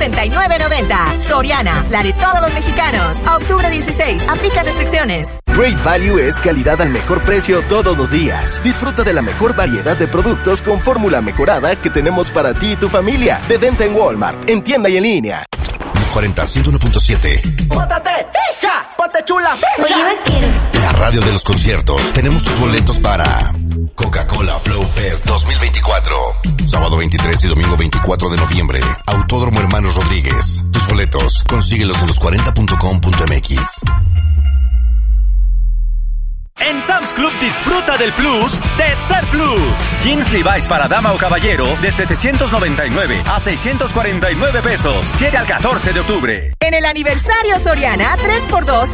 69.90. Soriana, la de todos los mexicanos. A octubre 16, aplica restricciones. Great Value es calidad al mejor precio todos los días. Disfruta de la mejor variedad de productos con fórmula mejorada que tenemos para ti y tu familia. De venta en Walmart, en tienda y en línea. 40 101.7. ¡Póntate, hija! ¡Ponte chula! Oye, vaquero. La radio de los conciertos. Tenemos tus boletos para Coca-Cola Flow Fest 2024. Sábado 23 y domingo 24 de noviembre. Autódromo Hermanos Rodríguez. Tus boletos, consíguelos en los40.com.mx. En Sam's Club disfruta del plus de Ser Plus. Jeans Levi's para dama o caballero de 799 a 649 pesos. Llega al 14 de octubre. En el aniversario Soriana, 3x2